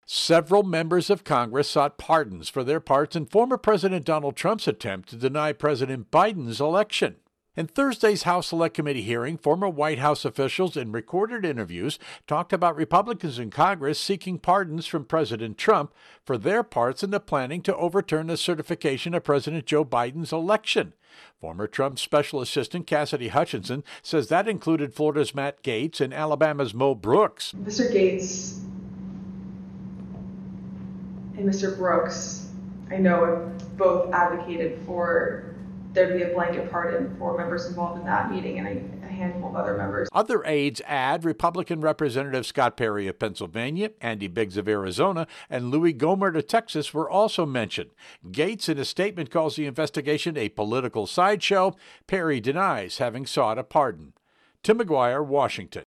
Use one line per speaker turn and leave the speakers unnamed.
Several members of Congress sought pardons for their parts in former President Donald Trump's attempt to deny President Biden's election. In Thursday's House Select Committee hearing, former White House officials in recorded interviews talked about Republicans in Congress seeking pardons from President Trump for their parts in the planning to overturn the certification of President Joe Biden's election. Former Trump Special Assistant Cassidy Hutchinson says that included Florida's Matt Gaetz and Alabama's Mo Brooks.
Mr. Gaetz and Mr. Brooks, I know, have both advocated for there to be a blanket pardon for members involved in that meeting and a handful of other members.
Other aides add Republican Representative Scott Perry of Pennsylvania, Andy Biggs of Arizona, and Louis Gohmert of Texas were also mentioned. Gaetz, in a statement, calls the investigation a political sideshow. Perry denies having sought a pardon. Tim McGuire, Washington.